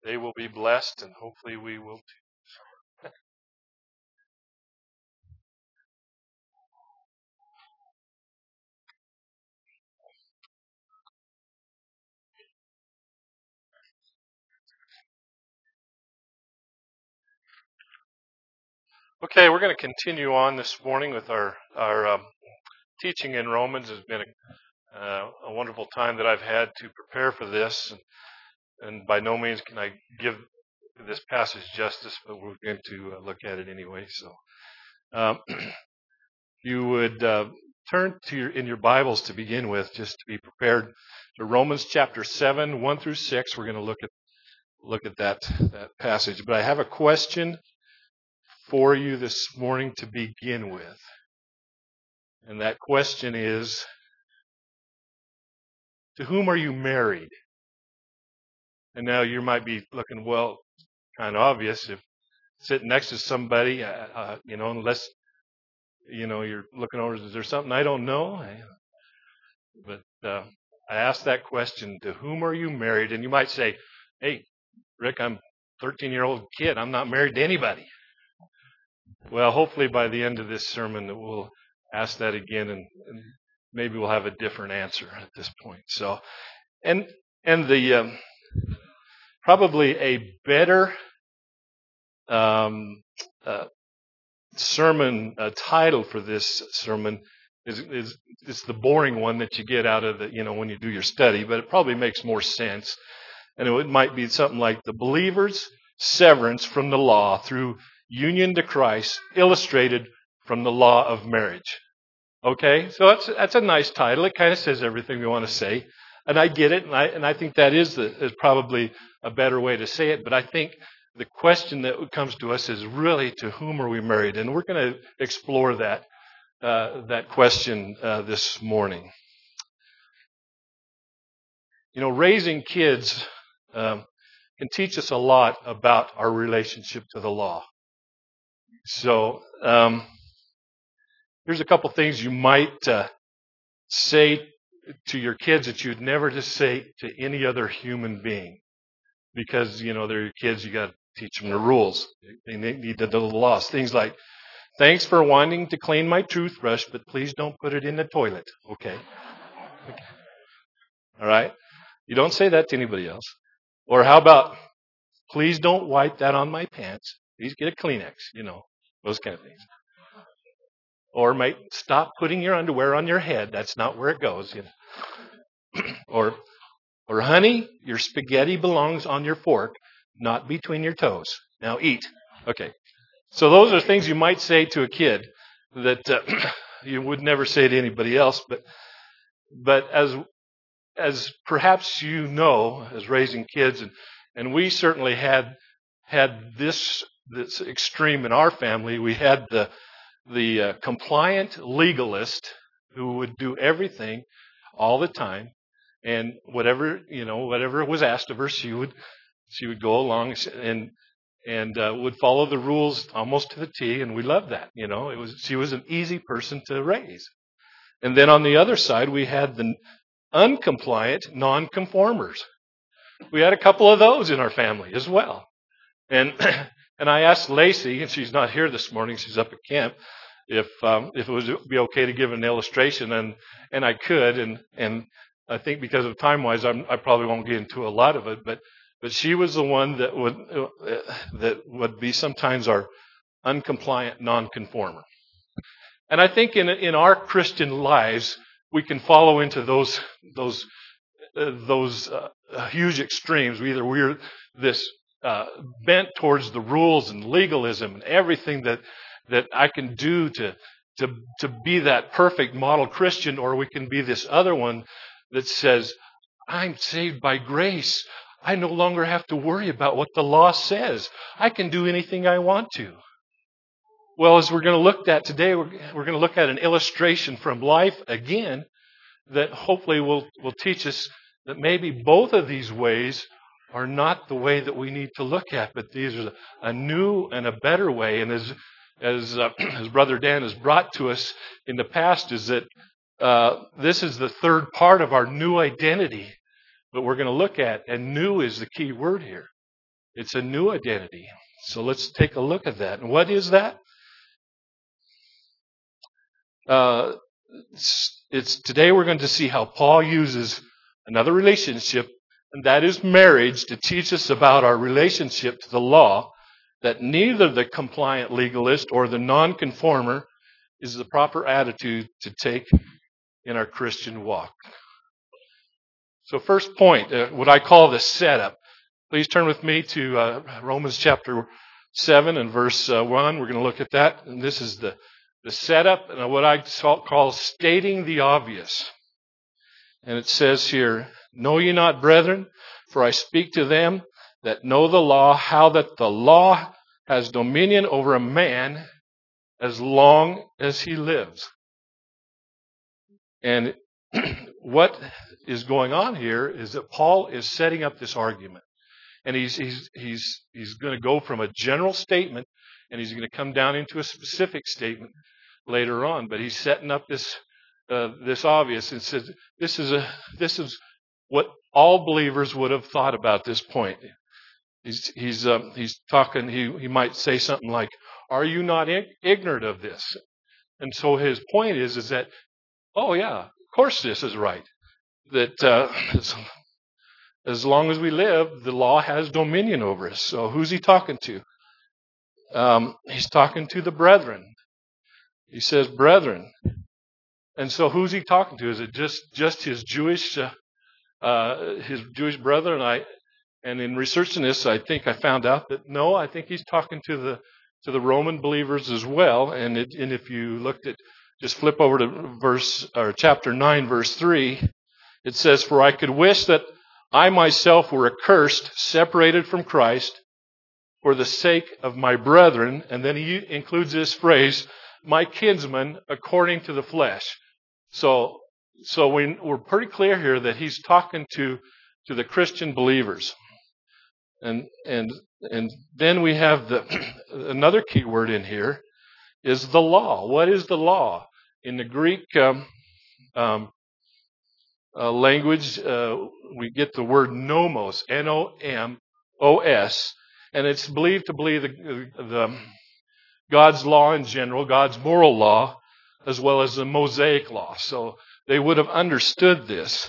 They will be blessed, and hopefully we will too. Okay, we're going to continue on this morning with our teaching in Romans. It's been a wonderful time that I've had to prepare for this, and by no means can I give this passage justice, but we're going to look at it anyway. So, you would turn to in your Bibles to begin with, just to be prepared, to Romans chapter 7, 1 through 6. We're going to look at that passage. But I have a question for you this morning to begin with. And that question is, to whom are you married? And now you might be looking, well, kind of obvious if sitting next to somebody, unless, you're looking over, is there something I don't know? But I asked that question, to whom are you married? And you might say, hey, Rick, I'm a 13-year-old kid. I'm not married to anybody. Well, hopefully by the end of this sermon that we'll ask that again, and maybe we'll have a different answer at this point. So, and the probably a better sermon title for this sermon is it's the boring one that you get out of when you do your study, but it probably makes more sense. And it might be something like the believer's severance from the law through union to Christ, illustrated from the law of marriage. Okay, so that's a nice title. It kind of says everything we want to say, and I get it, and I think that is probably a better way to say it. But I think the question that comes to us is really, to whom are we married? And we're going to explore that question this morning. Raising kids can teach us a lot about our relationship to the law. So here's a couple things you might say to your kids that you'd never just say to any other human being, because they're your kids. You got to teach them the rules. They need to know the laws. Things like, thanks for wanting to clean my toothbrush, but please don't put it in the toilet. Okay. All right. You don't say that to anybody else. Or how about, please don't wipe that on my pants. Please get a Kleenex. Those kind of things. Or mate, stop putting your underwear on your head. That's not where it goes. Or honey, your spaghetti belongs on your fork, not between your toes. Now eat. Okay. So those are things you might say to a kid that you would never say to anybody else. But as perhaps as raising kids, and we certainly had this extreme in our family. We had the compliant legalist who would do everything all the time, and whatever was asked of her, she would go along and would follow the rules almost to the T, and we loved that. She was an easy person to raise. And then on the other side, we had the uncompliant non-conformers. We had a couple of those in our family as well. And I asked Lacey, and she's not here this morning, she's up at camp, if it would be okay to give an illustration, and I could, and I think because of time-wise, I probably won't get into a lot of it, but she was the one that would be sometimes our uncompliant non-conformer. And I think in our Christian lives, we can follow into those huge extremes. Either we're this bent towards the rules and legalism and everything that I can do to be that perfect model Christian, or we can be this other one that says, I'm saved by grace. I no longer have to worry about what the law says. I can do anything I want to. Well, as we're going to look at today, we're going to look at an illustration from life again that hopefully will teach us that maybe both of these ways are not the way that we need to look at, but these are a new and a better way. And as Brother Dan has brought to us in the past, is that this is the third part of our new identity that we're going to look at, and new is the key word here. It's a new identity. So let's take a look at that. And what is that? Today we're going to see how Paul uses another relationship, and that is marriage, to teach us about our relationship to the law, that neither the compliant legalist or the nonconformer is the proper attitude to take in our Christian walk. So first point, what I call the setup. Please turn with me to Romans chapter 7 and verse 1. We're going to look at that. And this is the setup, and what I call stating the obvious. And it says here, "Know ye not, brethren, for I speak to them that know the law, how that the law has dominion over a man as long as he lives." And what is going on here is that Paul is setting up this argument. And he's going to go from a general statement, and he's going to come down into a specific statement later on. But he's setting up this obvious, and says this is what all believers would have thought about this point. He's talking. He might say something like, "Are you not ignorant of this?" And so his point is that, oh yeah, of course this is right. That as long as we live, the law has dominion over us. So who's he talking to? He's talking to the brethren. He says, brethren. And so who's he talking to? Is it just his Jewish brother? And in researching this, I think I found out that no, I think he's talking to the Roman believers as well. And if you looked at, just flip over to chapter 9, verse 3, it says, "For I could wish that I myself were accursed, separated from Christ, for the sake of my brethren," and then he includes this phrase, "my kinsmen according to the flesh." So we're pretty clear here that he's talking to the Christian believers. And then we have another key word in here is the law. What is the law? In the Greek language, we get the word nomos, N-O-M-O-S, and it's believed to be the God's law in general, God's moral law, as well as the Mosaic law. So they would have understood this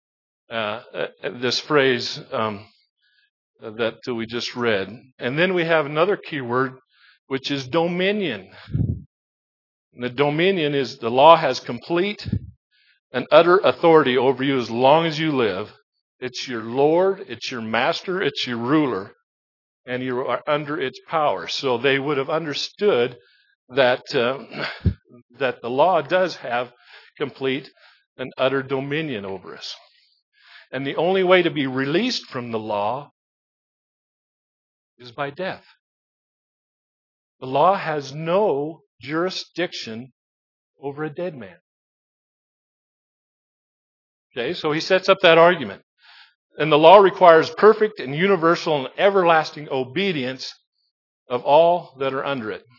phrase that we just read. And then we have another key word, which is dominion. And the dominion is the law has complete and utter authority over you as long as you live. It's your Lord, it's your master, it's your ruler, and you are under its power. So they would have understood that the law does have complete and utter dominion over us. And the only way to be released from the law is by death. The law has no jurisdiction over a dead man. Okay, so he sets up that argument. And the law requires perfect and universal and everlasting obedience of all that are under it.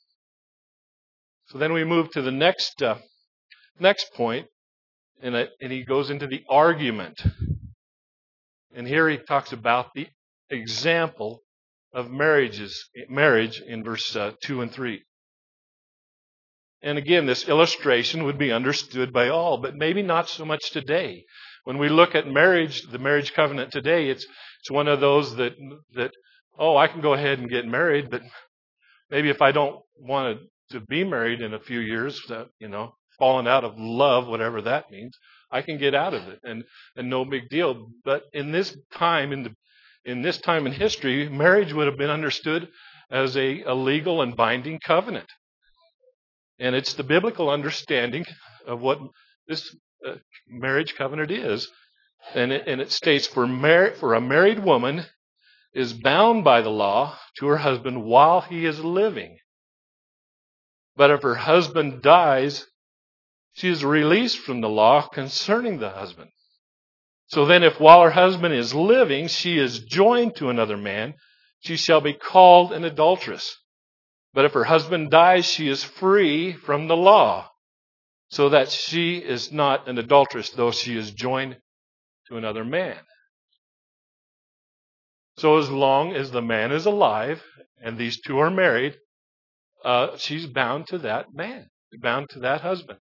So then we move to the next point, and he goes into the argument. And here he talks about the example of marriage in verse 2 and 3. And again, this illustration would be understood by all, but maybe not so much today. When we look at marriage, the marriage covenant today, it's one of those that I can go ahead and get married, but maybe if I don't want to be married in a few years, falling out of love, whatever that means, I can get out of it, and no big deal. But in this time, in this time in history, marriage would have been understood as a legal and binding covenant. And it's the biblical understanding of what this marriage covenant is. And it states, for a married woman is bound by the law to her husband while he is living. But if her husband dies, she is released from the law concerning the husband. So then if while her husband is living, she is joined to another man, she shall be called an adulteress. But if her husband dies, she is free from the law, so that she is not an adulteress, though she is joined to another man. So as long as the man is alive and these two are married, she's bound to that man, bound to that husband.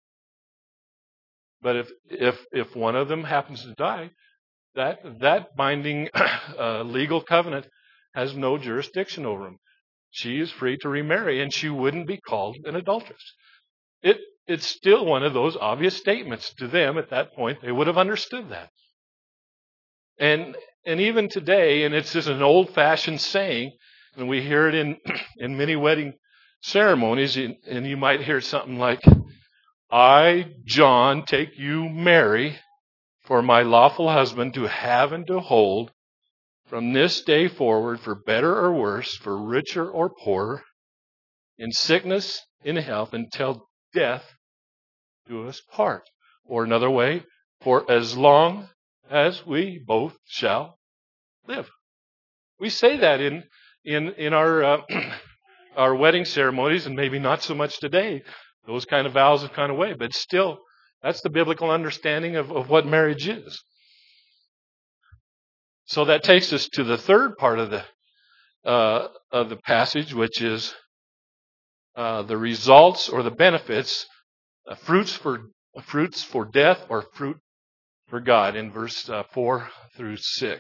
But if one of them happens to die, that binding legal covenant has no jurisdiction over him. She is free to remarry, and she wouldn't be called an adulteress. It's still one of those obvious statements to them at that point. They would have understood that. And even today, and it's just an old-fashioned saying, and we hear it in many wedding ceremonies, and you might hear something like, I, John, take you, Mary, for my lawful husband to have and to hold from this day forward, for better or worse, for richer or poorer, in sickness, in health, until death do us part. Or another way, for as long as we both shall live. We say that in our our wedding ceremonies, and maybe not so much today. Those kind of vows have gone away, but still, that's the biblical understanding of what marriage is. So that takes us to the third part of the passage, which is the results or the benefits, fruits for death or fruit for God, in verse 4 through 6.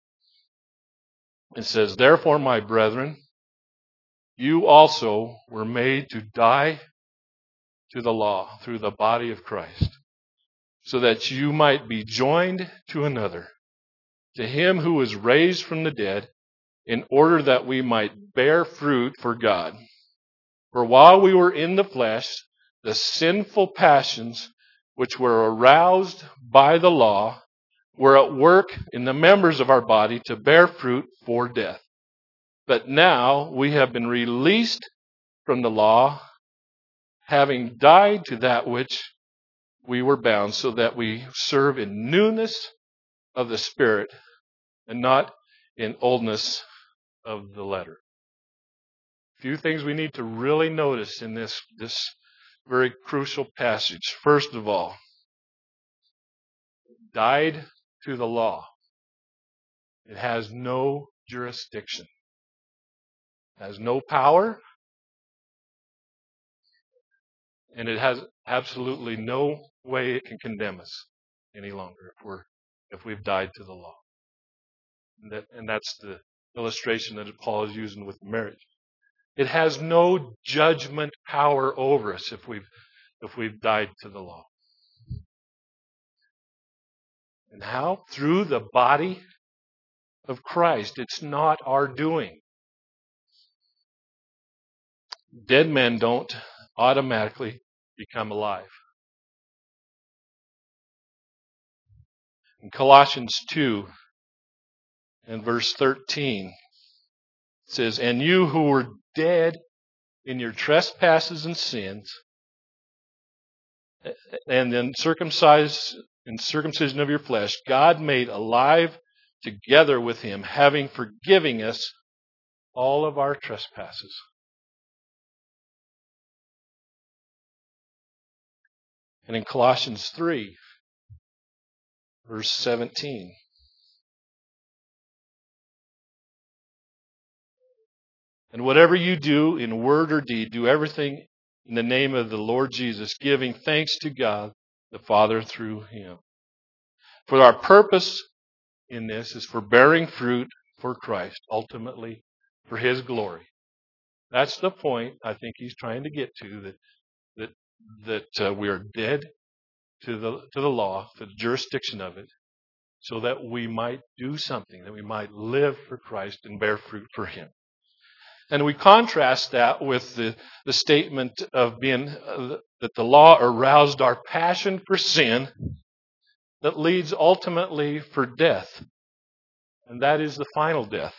It says, therefore, my brethren, you also were made to die to the law through the body of Christ, so that you might be joined to another, to him who was raised from the dead, in order that we might bear fruit for God. For while we were in the flesh, the sinful passions which were aroused by the law were at work in the members of our body to bear fruit for death. But now we have been released from the law, having died to that which we were bound, so that we serve in newness of the Spirit and not in oldness of the letter. A few things we need to really notice in this very crucial passage. First of all, died to the law. It has no jurisdiction. It has no power. And it has absolutely no way it can condemn us any longer if we've died to the law. And that's the illustration that Paul is using with marriage. It has no judgment power over us if we've died to the law. And how? Through the body of Christ. It's not our doing. Dead men don't automatically become alive. In Colossians 2 and verse 13, it says, and you who were dead in your trespasses and sins, and then circumcision of your flesh, God made alive together with him, having forgiven us all of our trespasses. And in Colossians 3, verse 17, and whatever you do in word or deed, do everything in the name of the Lord Jesus, giving thanks to God the Father through him. For our purpose in this is for bearing fruit for Christ, ultimately for his glory. That's the point I think he's trying to get to, that we are dead to the law, to the jurisdiction of it, so that we might do something, that we might live for Christ and bear fruit for him. And we contrast that with the statement of being that the law aroused our passion for sin that leads ultimately for death. And that is the final death.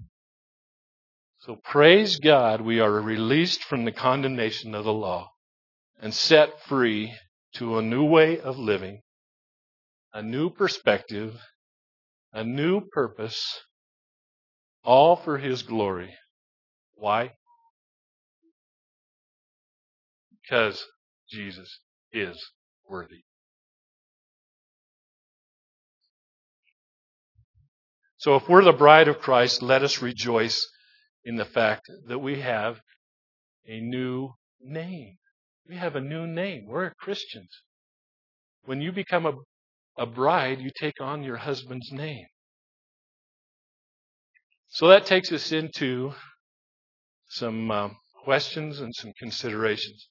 So praise God, we are released from the condemnation of the law and set free to a new way of living, a new perspective, a new purpose, all for his glory. Why? Because Jesus is worthy. So if we're the bride of Christ, let us rejoice in the fact that we have a new name. We have a new name. We're Christians. When you become a bride, you take on your husband's name. So that takes us into some questions and some considerations.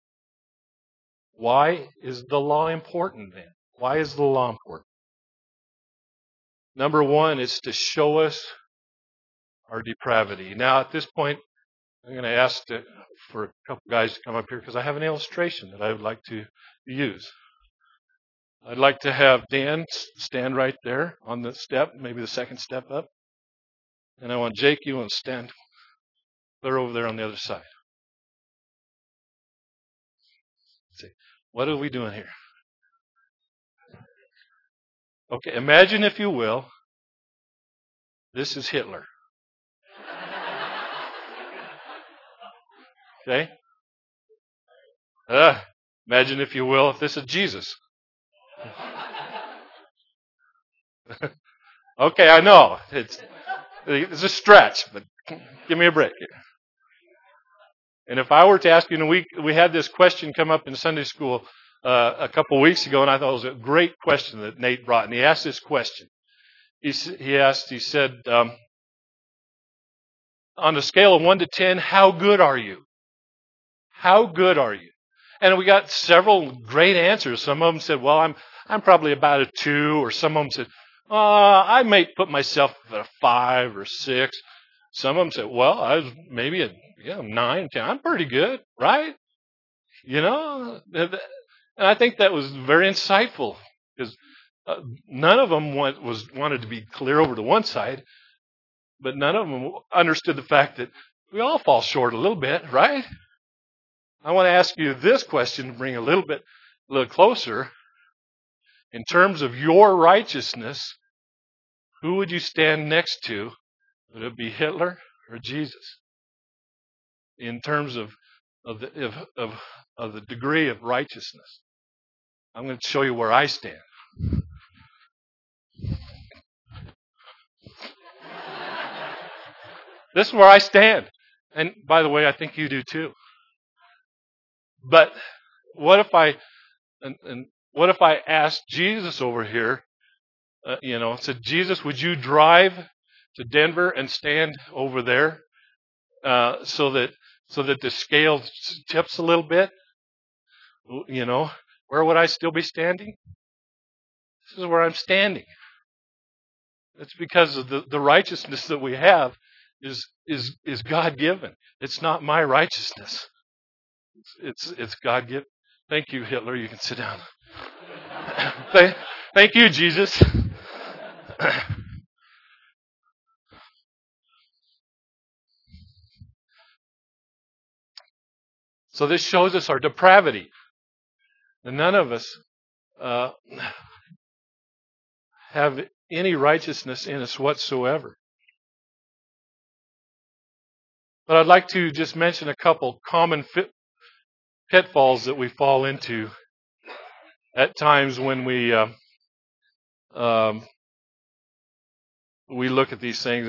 Why is the law important then? Why is the law important? Number one, it's to show us our depravity. Now, at this point, I'm going to ask for a couple guys to come up here because I have an illustration that I would like to use. I'd like to have Dan stand right there on the step, maybe the second step up. And I want Jake, you want to stand clear over there on the other side. Let's see, what are we doing here? Okay, imagine, if you will, this is Hitler. Okay? Imagine, if you will, if this is Jesus. Okay, I know. It's a stretch, but give me a break here. And if I were to ask you, we had this question come up in Sunday school a couple of weeks ago, and I thought it was a great question that Nate brought. And he asked this question. He said, on a scale of 1 to 10, how good are you? How good are you? And we got several great answers. Some of them said, well, I'm probably about a 2, or some of them said, I may put myself at a 5 or 6. Some of them said, well, I was maybe a 9, 10. I'm pretty good, right? And I think that was very insightful because none of them wanted to be clear over to one side, but none of them understood the fact that we all fall short a little bit, right? I want to ask you this question to bring a little closer. In terms of your righteousness, who would you stand next to? Would it be Hitler or Jesus? In terms of the degree of righteousness, I'm going to show you where I stand. This is where I stand, and by the way, I think you do too. But what if I asked Jesus over here? Said, Jesus, would you drive to Denver and stand over there so that the scale tips a little bit? Where would I still be standing? This is where I'm standing. It's because of the righteousness that we have is God given. It's not my righteousness. It's God given. Thank you, Hitler. You can sit down. Thank you, Jesus. So this shows us our depravity. And none of us have any righteousness in us whatsoever. But I'd like to just mention a couple common pitfalls that we fall into at times when we look at these things,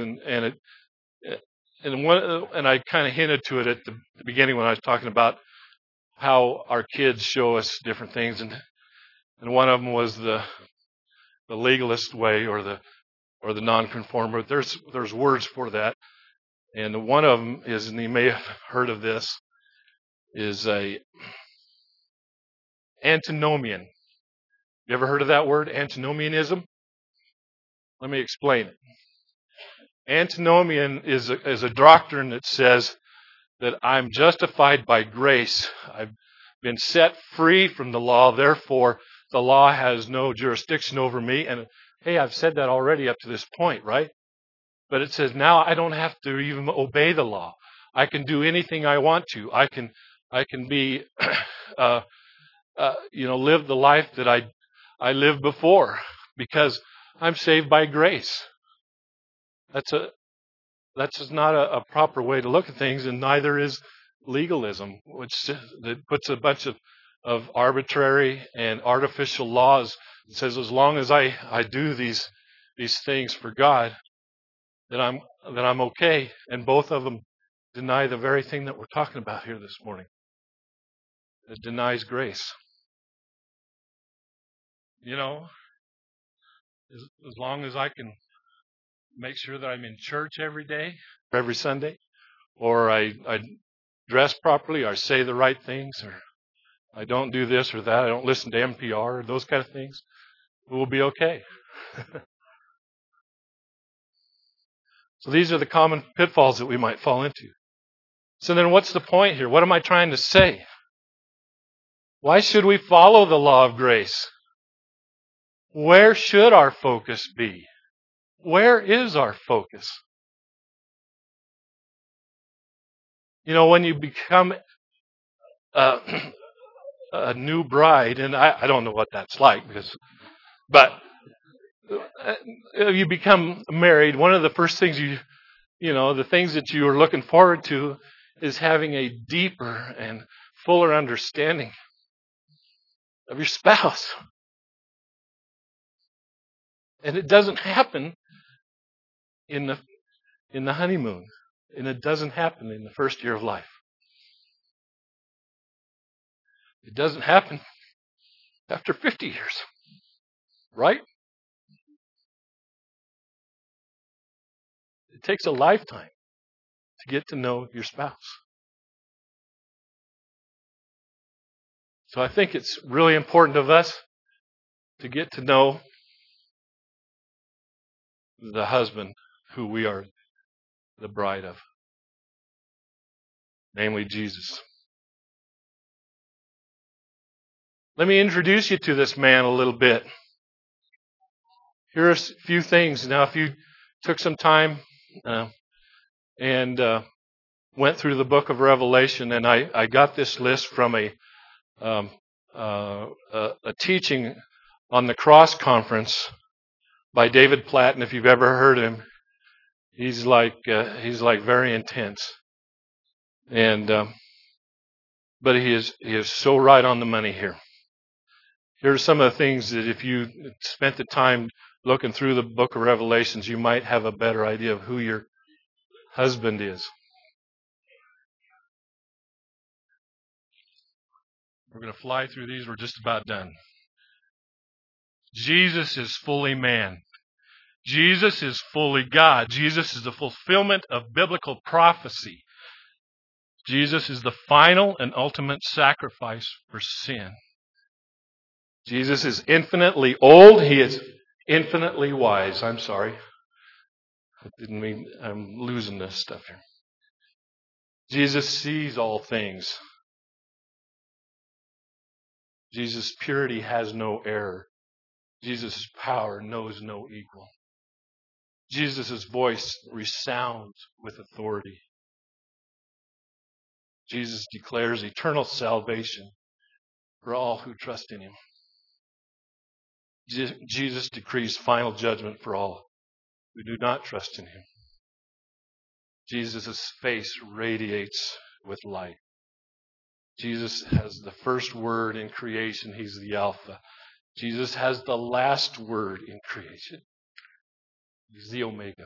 and I kind of hinted to it at the beginning when I was talking about how our kids show us different things, and one of them was the legalist way or the nonconformer. There's words for that, and one of them is, and you may have heard of this, is a antinomian. You ever heard of that word, antinomianism? Let me explain it. Antinomian is a doctrine that says that I'm justified by grace. I've been set free from the law, therefore the law has no jurisdiction over me. And hey, I've said that already up to this point, right? But it says now I don't have to even obey the law. I can do anything I want to. I can be, live the life that I lived before because I'm saved by grace. That's not a proper way to look at things, and neither is legalism, that puts a bunch of arbitrary and artificial laws. It says as long as I do these things for God, that I'm okay, and both of them deny the very thing that we're talking about here this morning. It denies grace. You know, as long as I can make sure that I'm in church every day, every Sunday, or I dress properly, or I say the right things, or I don't do this or that, I don't listen to NPR, or those kind of things, we'll be okay. So these are the common pitfalls that we might fall into. So then what's the point here? What am I trying to say? Why should we follow the law of grace? Where should our focus be? Where is our focus? You know, when you become a new bride, and I don't know what that's like, but you become married, one of the first things the things that you are looking forward to is having a deeper and fuller understanding of your spouse. And it doesn't happen in the honeymoon, and it doesn't happen in the first year of life. It doesn't happen after 50 years, right? It takes a lifetime to get to know your spouse. So I think it's really important of us to get to know the husband who we are the bride of, namely Jesus. Let me introduce you to this man a little bit. Here are a few things. Now, if you took some time and went through the book of Revelation, and I got this list from a teaching on the Cross Conference by David Platt, and if you've ever heard him, he's like very intense, and but he is so right on the money here. Here are some of the things that if you spent the time looking through the book of Revelations, you might have a better idea of who your husband is. We're going to fly through these. We're just about done. Jesus is fully man. Jesus is fully God. Jesus is the fulfillment of biblical prophecy. Jesus is the final and ultimate sacrifice for sin. Jesus is infinitely old. He is infinitely wise. I'm sorry. I didn't mean, I'm losing this stuff here. Jesus sees all things. Jesus' purity has no error. Jesus' power knows no equal. Jesus' voice resounds with authority. Jesus declares eternal salvation for all who trust in him. Jesus decrees final judgment for all who do not trust in him. Jesus' face radiates with light. Jesus has the first word in creation. He's the Alpha. Jesus has the last word in creation. He's the Omega.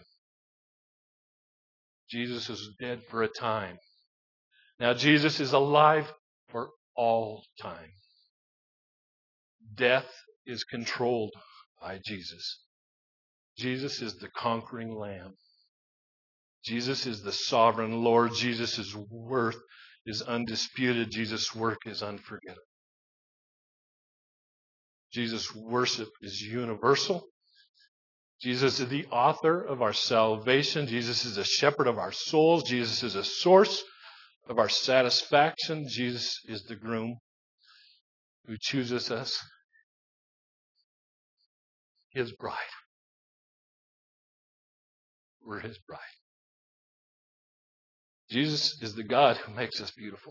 Jesus is dead for a time. Now Jesus is alive for all time. Death is controlled by Jesus. Jesus is the conquering Lamb. Jesus is the sovereign Lord. Jesus' worth is undisputed. Jesus' work is unforgettable. Jesus' worship is universal. Jesus is the author of our salvation. Jesus is the shepherd of our souls. Jesus is a source of our satisfaction. Jesus is the groom who chooses us, his bride. We're his bride. Jesus is the God who makes us beautiful.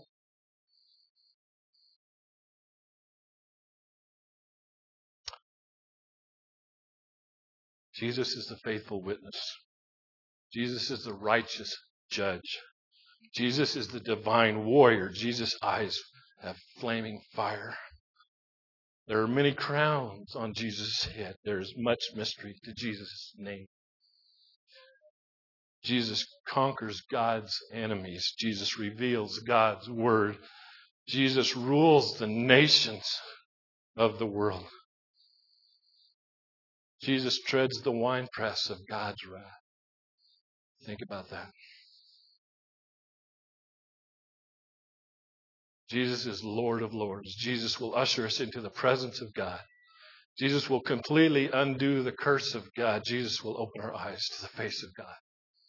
Jesus is the faithful witness. Jesus is the righteous judge. Jesus is the divine warrior. Jesus' eyes have flaming fire. There are many crowns on Jesus' head. There is much mystery to Jesus' name. Jesus conquers God's enemies. Jesus reveals God's word. Jesus rules the nations of the world. Jesus treads the winepress of God's wrath. Think about that. Jesus is Lord of Lords. Jesus will usher us into the presence of God. Jesus will completely undo the curse of God. Jesus will open our eyes to the face of God.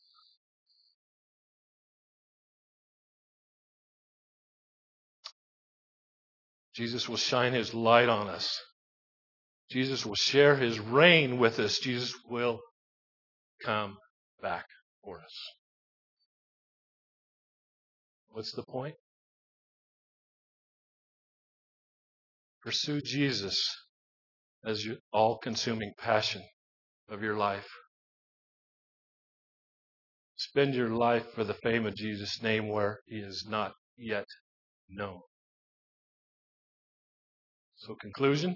Jesus will shine His light on us. Jesus will share His reign with us. Jesus will come back for us. What's the point? Pursue Jesus as your all-consuming passion of your life. Spend your life for the fame of Jesus' name where He is not yet known. So, conclusion.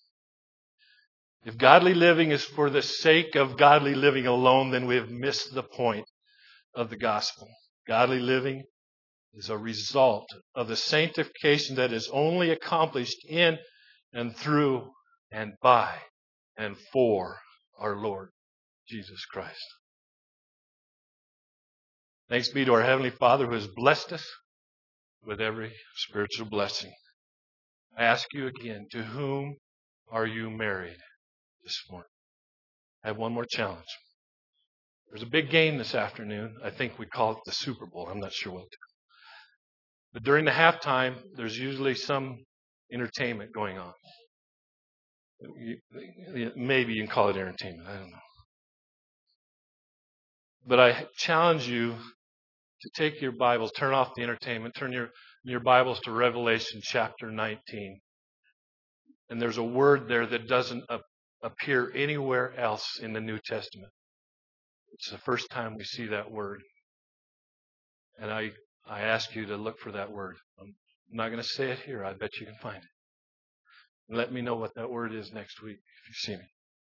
If godly living is for the sake of godly living alone, then we have missed the point of the gospel. Godly living is a result of the sanctification that is only accomplished in and through and by and for our Lord Jesus Christ. Thanks be to our Heavenly Father who has blessed us with every spiritual blessing. I ask you again, to whom are you married this morning? I have one more challenge. There's a big game this afternoon. I think we call it the Super Bowl. I'm not sure what. But during the halftime, there's usually some entertainment going on. Maybe you can call it entertainment. I don't know. But I challenge you to take your Bibles, turn off the entertainment, turn your Bibles to Revelation chapter 19. And there's a word there that doesn't appear anywhere else in the New Testament. It's the first time we see that word. And I ask you to look for that word. I'm not going to say it here. I bet you can find it. And let me know what that word is next week if you see me.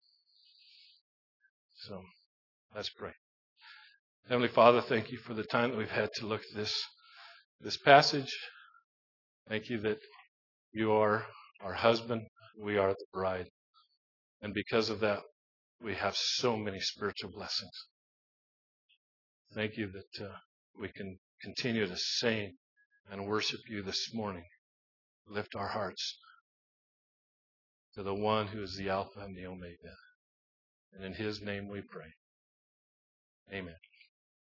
So, let's pray. Heavenly Father, thank you for the time that we've had to look at this passage. Thank you that you are our husband. We are the bride. And because of that, we have so many spiritual blessings. Thank you that we can continue to sing and worship you this morning. Lift our hearts to the one who is the Alpha and the Omega. And in His name we pray. Amen.